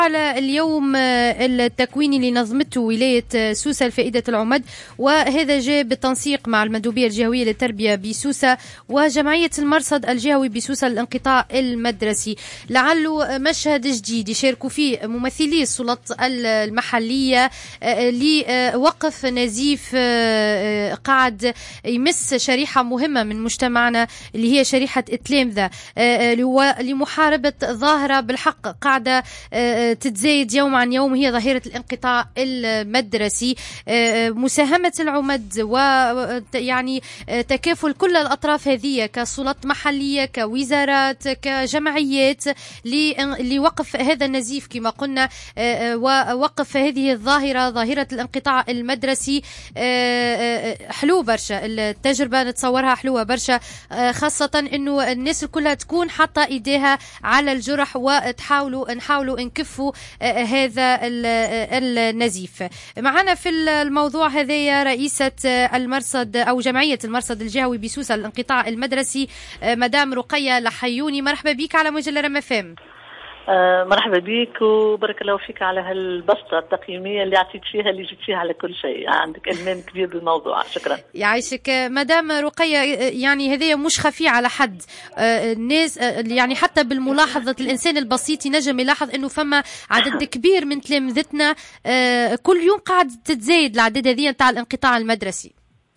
على اليوم التكويني اللي نظمته ولاية سوسة لفائدة العمد، وهذا جاء بالتنسيق مع المندوبية الجهوية للتربية بسوسة وجمعية المرصد الجهوي بسوسة للانقطاع المدرسي. لعله مشهد جديد يشاركوا فيه ممثلي السلطات المحلية لوقف نزيف قاعد يمس شريحة مهمة من مجتمعنا اللي هي شريحة التلامذة، لمحاربة ظاهرة بالحق قاعدة تتزايد يوم عن يوم، هي ظاهرة الانقطاع المدرسي. مساهمة العمد ويعني تكافل كل الأطراف هذه كسلطات محلية كوزارات كجمعيات لوقف هذا النزيف كما قلنا، ووقف هذه الظاهرة ظاهرة الانقطاع المدرسي. حلو برشا التجربة، نتصورها حلوة برشا، خاصة انه الناس كلها تكون حاطة ايديها على الجرح نحاولوا نكفوا هذا النزيف. معنا في الموضوع هذايا رئيسة المرصد أو جمعية المرصد الجهوي بسوسة للانقطاع المدرسي مدام رقية لحيوني. مرحبا بك على مجلة رم اف ام. مرحبا بك وبارك الله فيك على هالبسطة التقييمية اللي عطيت فيها اللي جبت فيها على كل شيء، عندك إلمام كبير بالموضوع. شكرا. يعيشك مدام رقية. يعني هذه مش خفي على حد الناس، يعني حتى بالملاحظة الإنسان البسيط ينجم يلاحظ إنه فما عدد كبير من تلامذتنا كل يوم قاعد تتزايد العدد هذه نتاع الانقطاع المدرسي.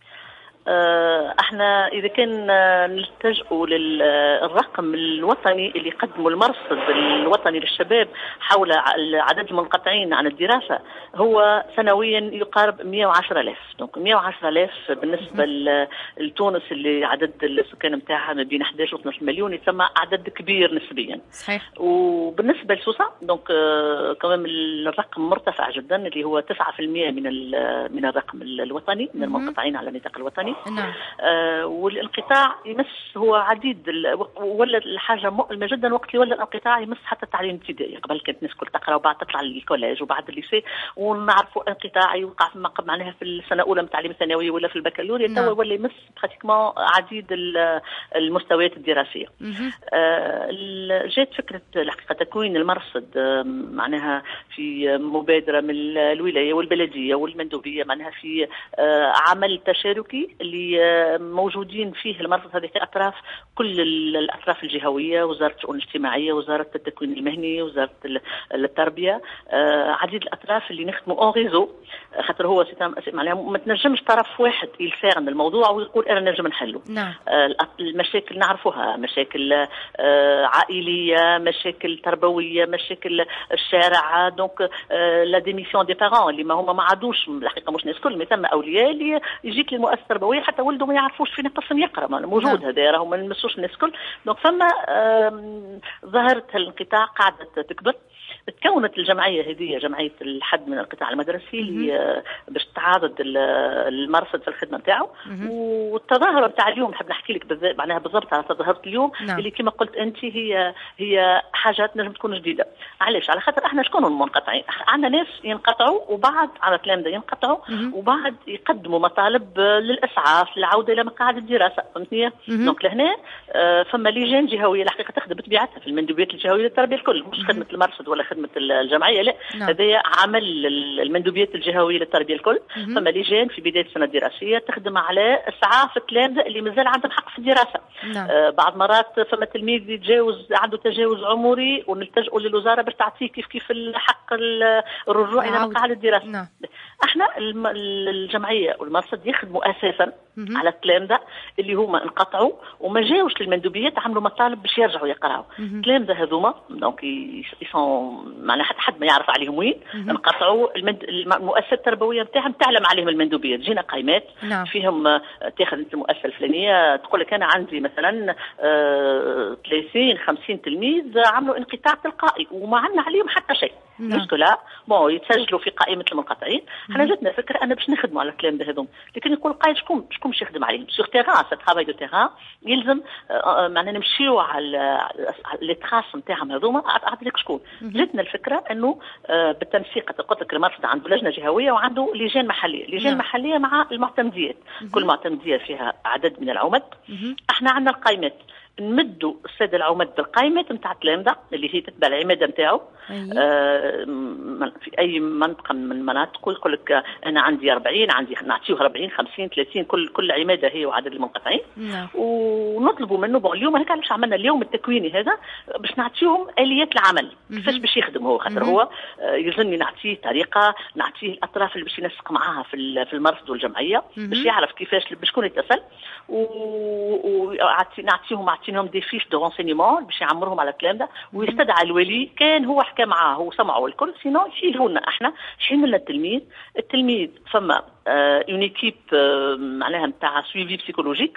احنا اذا كان نلتجئوا للرقم الوطني اللي قدمه المرصد الوطني للشباب حول عدد المنقطعين عن الدراسة، هو سنويا يقارب 110,000. دونك 110,000 بالنسبة لتونس اللي عدد السكان نتاعها ما بين 11 و 12 مليون، يسمى عدد كبير نسبيا. صحيح. وبالنسبة لسوسة دونك كمان الرقم مرتفع جدا اللي هو 9% من الرقم الوطني من المنقطعين على النطاق الوطني. نعم. والانقطاع يمس هو عديد ولا الحاجه مؤلمه جدا وقت اللي ولا الانقطاع يمس حتى التعليم الابتدائي. قبل كانت الناس كل تقرا وبعد تطلع للكوليج وبعد الليسي، ونعرفوا انقطاع يوقع معناها في السنه الاولى من التعليم الثانوي ولا في البكالوريا. نعم. توا ولا يمس براتيكمون عديد المستويات الدراسيه. جات فكره الحقيقه تكوين المرصد معناها في مبادره من الولايه والبلديه والمندوبيه، معناها في عمل تشاركي اللي موجودين فيه المرصد هذه اطراف كل الاطراف الجهويه، وزاره الشؤون الاجتماعيه، وزاره التكوين المهني، وزاره التربيه، عديد الاطراف اللي نخدموا اون ريزو، خاطر هو معناها ما تنجمش طرف واحد يلسان الموضوع ويقول انا نجم نحله. نعم. المشاكل نعرفوها، مشاكل عائليه، مشاكل تربويه، مشاكل الشارع. دونك لا ديميسيون دي بارون اللي ما هما ما عادوش الحقيقه مش ناس كل، ثم اولياء اللي يجيك للمؤسسه التربويه حتى ولده ما يعرفوش فين قسم يقرا موجود. هذا راهم ما نمسوش الناس كل. دونك فما ظاهره الانقطاع قاعده تكبر. تكونت الجمعيه هذه جمعيه الحد من الانقطاع المدرسي اللي باش تعارض المرصد في الخدمه نتاعو. والتظاهره نتاع اليوم نحب نحكي لك معناها بالضبط على تظاهره اليوم. نعم. اللي كما قلت انت هي حاجات نجم تكون جديده. علاش؟ على خاطر احنا شكون المنقطعين؟ عندنا ناس ينقطعوا وبعد على تلامذه ينقطعوا وبعد يقدموا مطالب للاسعاف للعوده الى مقاعد الدراسه. فهمتني؟ دونك لهنا فما لجان جهويه الحقيقه تخدم بطبيعتها في المندوبيات الجهويه للتربيه الكل، مش خدمه المرصد ولا خدمه الجمعيه، لا. هذا عمل المندوبيات الجهويه للتربيه الكل. فما لجان في بدايه السنه الدراسيه تخدم على اسعاف التلامذه اللي مازال عندهم حق في الدراسه. بعض مرات فما تلميذ يتجاوز عنده تجاوز عمري ونلتجئوا للوزاره باش تعطيه كيف الحق الرجوع الى مقاعد الدراسه. احنا الجمعيه والمرصد يخدموا اساسا على التلامذه اللي هما انقطعوا وما جاوش للمندوبيات، عملوا مطالب باش يرجعوا يقراوا. التلامذه هذوما دونك يسون معناها حد ما يعرف عليهم وين انقطعوا. المؤسسه التربويه نتاعهم تعلم عليهم المندوبيه، تجينا قائمات فيهم تاخذ انت المؤسسه الفلانيه تقول لك انا عندي مثلا 30 50 تلميذ عملوا انقطاع تلقائي وما عندنا عليهم حتى شيء. مشكله بون يتسجلوا في قائمه المنقطعين. احنا جاتنا فكره انا باش نخدموا على الكلام هذوم، لكن يقول قايد شكون باش يخدم عليهم سور تيران. سا ترافاي دو تيران يلزم معنا نمشيو على لي تراس نتاعهم هذوما. اعطيك شكون جاتنا الفكره انه بالتنسيق قلت لك المرصد عنده لجنه جهويه وعنده لجان محليه. لجان محليه مع المعتمديات، كل معتمديه فيها عدد من العمد. احنا عندنا القائمات نمدوا الساده العمد بالقائمات نتاع التلامذه اللي هي تتبع العماده نتاعو. في اي منطقه من المناطق يقول لك انا عندي 40 عندي نعطيه 40 50 30 كل عماده هي وعدد المنقطعين. ونطلبوا منه اليوم هيك علاش عملنا اليوم التكويني هذا باش نعطيهم اليات العمل كيفاش باش يخدم هو، خاطر هو يلزمني نعطيه طريقه، نعطيه الاطراف اللي باش ينسق معاها في المرصد والجمعيه باش يعرف كيفاش بشكون يتصل، عطيناهم دي فيش دو رونسينيمون باش يعمرهم على الكلام ده، ويستدعى الولي كان هو حكى معاه هو سمعوا الكل، سينو يشيلوا لنا احنا شيلوا لنا التلميذ فما اون ايكيب معناها نتاع سويفي بسيكولوجيك،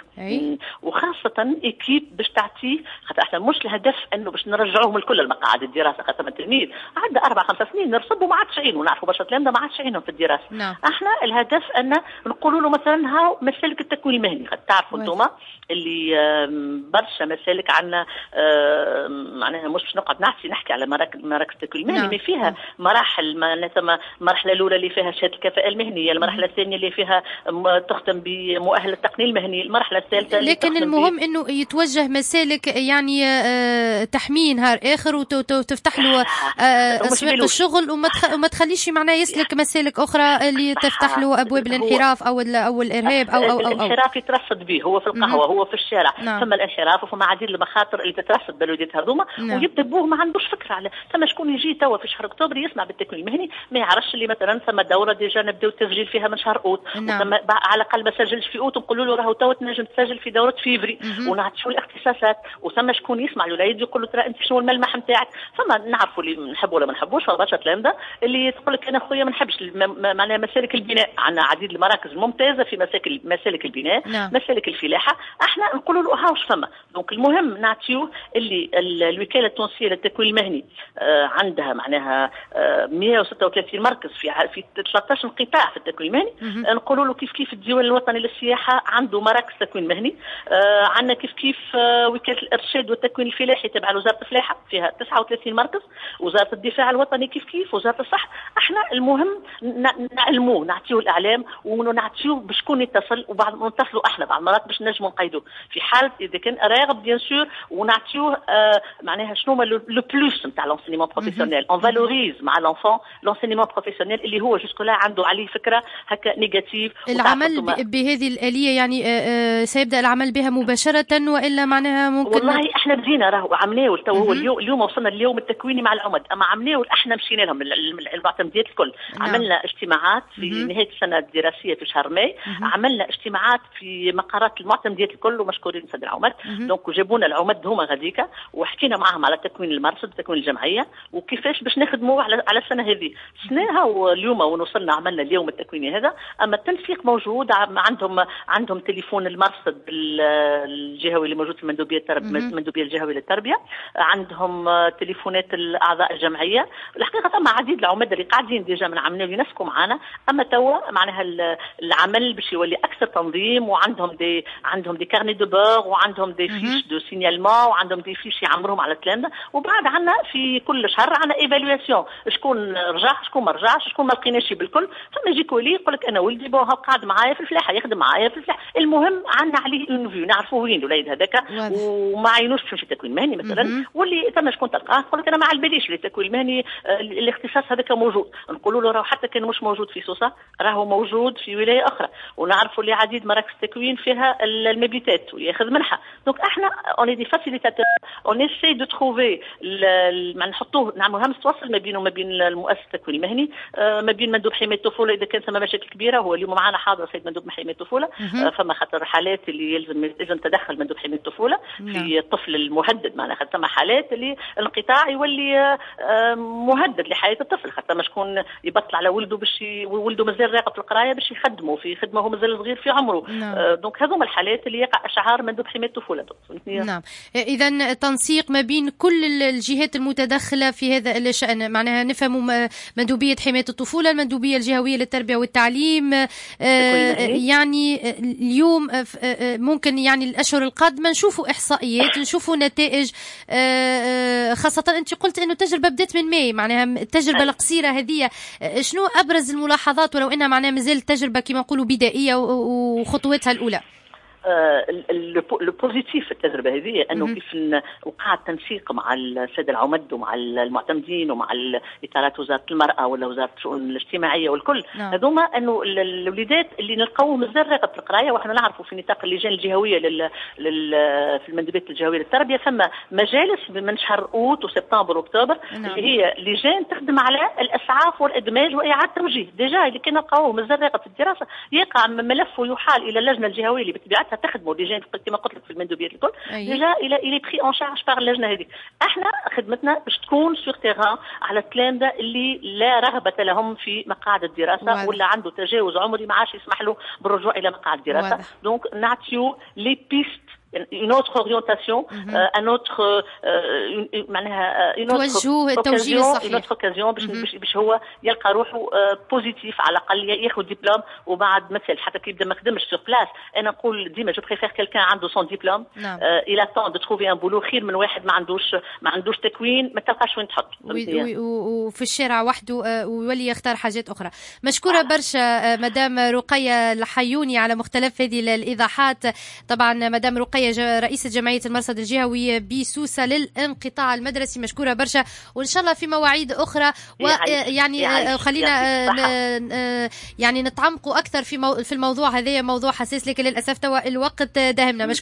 وخاصه ايكيب باش تعطيه، خاطر احنا مش الهدف انه باش نرجعوهم الكل المقاعد الدراسه، خاطر التلميذ عنده 4-5 سنين نرصبوا ما عادش عينه، ونعرفوا برشا الكلام ده ما عادش عينهم في الدراسه. احنا الهدف ان نقولوا له مثلا هاو مسالك التكوين المهني، تعرفوا انتم اللي برشا مسالك عندنا معناها مش باش نقعد نحكي على مراكز التكوين المهني، ما فيها مراحل، معناتها المرحله الاولى اللي فيها شهاده الكفاءه المهنيه، المرحله الثانيه اللي فيها تختم بمؤهل التقنيه المهني، المرحله الثالثه لكن المهم انه يتوجه مسالك يعني تحميه نهار اخر وتفتح له اسواق الشغل، وما تخليش معناه يسلك مسالك اخرى اللي تفتح له ابواب الانحراف او الارهاب او الانحراف يترصد به هو في القهوه هو في الشارع. ثم الانحراف وفما عديد المخاطر اللي تترصد بالوليدات هذوما، ويبدا بوه ما عندوش فكره على ثم شكون يجي توا في شهر اكتوبر يسمع بالتكوين المهني ما يعرفش اللي مثلا ثم دوره ديجا نبداو التسجيل فيها من شهر اوت، ثم على الاقل ما سجلش في اوت نقولوا له راهو توا تنجم تسجل في دوره فيفري ونعطيو الاختصاصات، وثم شكون يسمع الوليد يقول له ترى انت شنو الملمح نتاعك، ثم نعرفوا اللي نحبوا ولا ما نحبوش، برشا كلام ده اللي تقول لك انا خويا ما نحبش معناها مسالك البناء، عندنا عديد المراكز الممتازه في مسالك البناء مسالك الفلاحه، احنا نقولوا له هاوش فما. دونك المهم نعطيوه اللي الوكاله التونسيه للتكوين المهني عندها معناها 136 مركز في 13 قطاع في التكوين المهني، نقولوا له كيف الديوان الوطني للسياحه عنده مراكز تكوين مهني، عندنا كيف وكاله الارشاد والتكوين الفلاحي تبع وزاره الفلاحه فيها 39 مركز، وزاره الدفاع الوطني كيف وزاره الصحه. احنا المهم نعلموه نعطيوه الاعلام ونعطيوه بشكون يتصل، وبعد نتصلوا احنا بعض المرات باش نجموا نقيدوه في حاله اذا كان راغب بيان سور، ونعطيوه معناها شنو هما لو بلوس نتاع لونسينيمون بروفيسيونيل، اون فالوريز مع لونفون لونسينيمون بروفيسيونيل اللي هو جوسكو لا عنده عليه فكره هكا نيجاتيف. العمل بهذه الآلية يعني سيبدأ العمل بها مباشرة وإلا معناها ممكن؟ والله احنا بدينا راهو عملناه تو هو اليوم وصلنا اليوم التكويني مع العمد، اما عملناه احنا مشينا لهم المعتمديات الكل. عملنا اجتماعات في نهايه السنه الدراسيه في شهر ماي، عملنا اجتماعات في مقرات المعتمديات الكل ومشكورين سيد العمد. دونك جابونا العمد هما غاديكا وحكينا معهم على تكوين المرصد تكوين الجمعيه وكيفاش باش نخدموا على السنه هذه سناها، واليوم ونوصلنا عملنا اليوم التكويني هذا. اما التنسيق موجود، عندهم تليفون المرصد الجهوي اللي موجود في المندوبيه الجهويه للتربيه، عندهم تليفونات الاعضاء الجمعيه. الحقيقه ثم عديد العمد اللي قاعدين ديجا من عملوا ينسقوا معنا، اما توا معناها العمل باش يولي اكثر تنظيم، وعندهم دي كارني دو بور، وعندهم دي فيش دو سينيالمون، وعندهم دي فيش يعمرهم على الكلام ده. وبعد عندنا في كل شهر عندنا ايفالواسيون، شكون رجع شكون ما رجعش شكون ما لقيناش بالكل. ثم يجيك ولي يقول لك انا ولدي بو قاعد معايا في الفلاحه يخدم معايا في الفلاحه، المهم عندنا عليه اون فيو نعرفوا وين الوليد هذاك وما عينوش في التكوين المهني مثلا. واللي ثم شكون تلقاه يقول لك انا ما على باليش التكوين المهني الاختصاص هذاك موجود، نقولوا له راه حتى كان مش موجود في سوسه راهو موجود في ولايه اخرى، ونعرفوا اللي عديد مراكز التكوين فيها المبيتات وياخذ منها. دونك احنا اون دي فاسيليتاتور اون اسي دو تروفي نحطوه نعملوا همس توصل ما بينه وما بين المؤسسه التكوين المهني، ما بين مندوب حمايه الطفوله اذا كان ثم مشاكل كبيره. هو اليوم معنا حاضر سيد مندوب حمايه الطفوله، فما خاطر حالات اللي يلزم تدخل مندوب حمايه الطفوله في الطفل المهدد، معناها خاطر ثم حالات اللي الانقطاع يولي مهدد لحياه الطفل، خاطر ما شكون يبطل على ولده باش ولده مازال راقب في القرايه باش يخدمه في خدمه هو مازال صغير في عمره. دونك هذوما الحالات اللي يقع شعار مندوب حمايه الطفوله. نعم، اذا تنسيق ما بين كل الجهات المتدخله في هذا الشان، معناها نفهم مندوبيه حمايه الطفوله، المندوبيه الجهويه للتربيه والتعليم. يعني اليوم ممكن يعني الاشهر القادمه نشوفوا احصائيات، نشوفوا نتائج، خاصه انت قلت انه التجربه بدات من ماي، معناها التجربه القصيره هذه. شنو ابرز الملاحظات ولو انها معناها مازال تجربه كما نقولوا بدائيه وخطواتها الاولى؟ البوزيتيف في التجربه هذه انه كيف وقع التنسيق مع الساده العمد ومع المعتمدين ومع اطارات وزاره المراه ولا وزاره الشؤون الاجتماعيه والكل هذوما انه الوليدات اللي نلقاوهم مازال راغب في القرايه. واحنا نعرفوا في نطاق اللجان الجهويه في المندوبيات الجهويه للتربيه ثم مجالس من شهر اوت وسبتمبر واكتوبر اللي هي لجان تخدم على الاسعاف والادماج واعاده توجيه. ديجا اللي كنا نلقاوه مازال راغب في الدراسه يقع ملفه يحال الى اللجنه الجهويه اللي بطبيعتها تخدموا لجان كما قلت لك في المندوبيات الكل. ديجا الى بري اون شارج بار اللجنه هذيك. احنا خدمتنا باش تكون سور تيران على التلامذه اللي لا رغبه لهم في مقاعد الدراسه ولا عنده تجاوز عمري ما عادش يسمح له بالرجوع الى مقاعد الدراسه. دونك نعطيو لي بيست une autre orientation, un autre معناها une autre occasion باش هو يلقى روحه بوزيتيف على الاقل ياخذ دبلوم وبعد مثل حتى كي يبدا ما يخدمش سور بلاس. انا نقول ديما جو بريفير كيلكان عنده سون دبلوم الى طون دو تروفي ان بولو خير من واحد ما عندوش تكوين ما تلقاش وين تحط وفي الشارع وحده ويولي يختار حاجات اخرى. مشكوره برشا مدام رقيه الحيوني على مختلف هذه الايضاحات. طبعا مدام رقيه رئيسة جمعية المرصد الجهوي بسوسة للانقطاع المدرسي، مشكورة برشا وإن شاء الله في مواعيد أخرى. ويعني خلينا يعني نتعمقوا أكثر في الموضوع هذا، موضوع حساس لكن للأسف توا الوقت داهمنا.